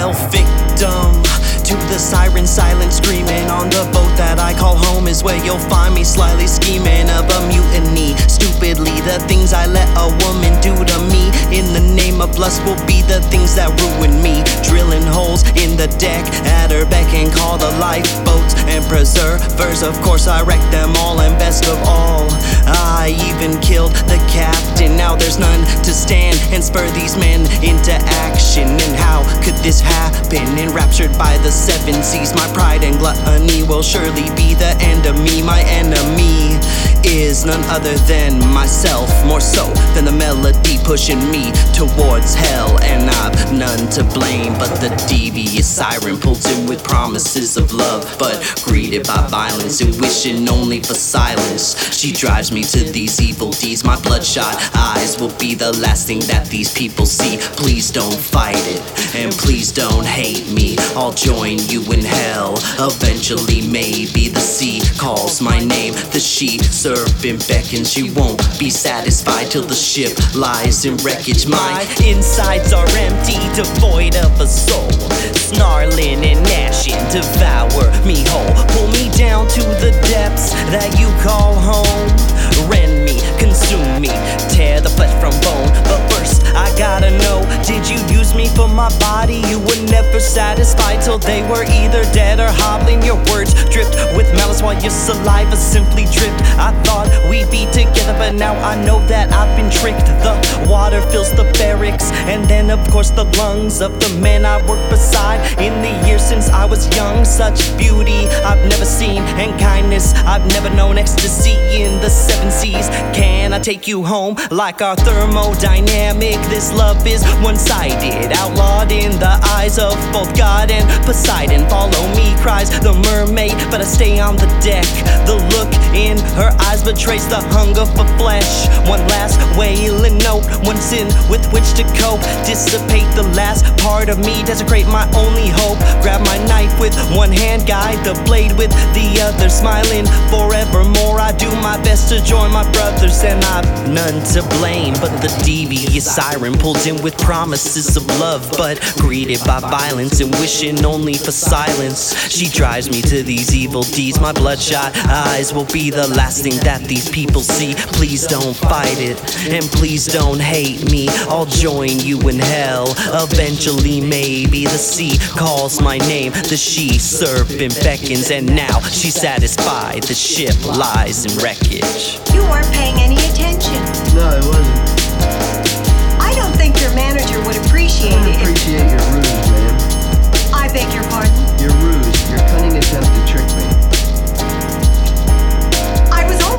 fell victim to the siren silent screaming. On the boat that I call home is where you'll find me slyly scheming of a mutiny. Stupidly, the things I let a woman do to me in the name of lust will be the things that ruin me. Drilling holes in the deck at her beck and call, the lifeboats and preservers. Of course I wrecked them all, and best of all, I even killed the captain. Now there's none to stand and spur these men into action. And how could this happen? Enraptured by the seven seas, my pride and gluttony will surely be the end of me. My enemy is none other than myself, more so than the melody pushing me towards hell. And I've none to blame but the devious siren pulls in with promises of love, but greeted by violence and wishing only for silence. She drives me to these evil deeds. My bloodshot eyes will be the last thing that these people see. Please don't fight it, and please don't hate me. I'll join you in hell eventually, maybe. The sea calls my name, the she-serpent beckons. She won't be satisfied till the ship lies in wreckage. My insides are empty, devoid of a soul, snarling and gnashing, devour me whole. Pull me down to the depths that you call home. Rend me, consume me, tear the flesh from bone. But first I gotta know, did you use me for my body? You were never satisfied till they were either dead or hobbling. Your words dripped with malice while your saliva simply dripped. I thought we'd be together, but now I know that I've been tricked. The water fills the barracks, and then of course the lungs of the men I work beside. In the years since I was young, such beauty I've never seen, and kindness I've never known. Ecstasy in the seven seas. Can I take you home like our thermodynamic? This love is one-sided, outlawed in the eyes of both God and Poseidon. Follow me, cries the mermaid, but I stay on the deck. The look in her eyes betrays the hunger for flesh. One last wailing note, one sin with which to cope. Dissipate the last part of me, desecrate my only hope. Grab my knife with one hand, guide the blade with the other. Smiling forevermore, I do my best to join my brothers, and I've none to blame but the devious siren pulls in with promises of love, but greeted by violence and wishing only for silence. She drives me to these evil deeds. My bloodshot eyes will be the last thing that these people see. Please don't fight it, and please don't hate me. I'll join you in hell eventually, maybe. The sea calls my name, the she-serpent beckons, and now she's satisfied. The ship lies in wreckage. You weren't paying any attention. No, I wasn't.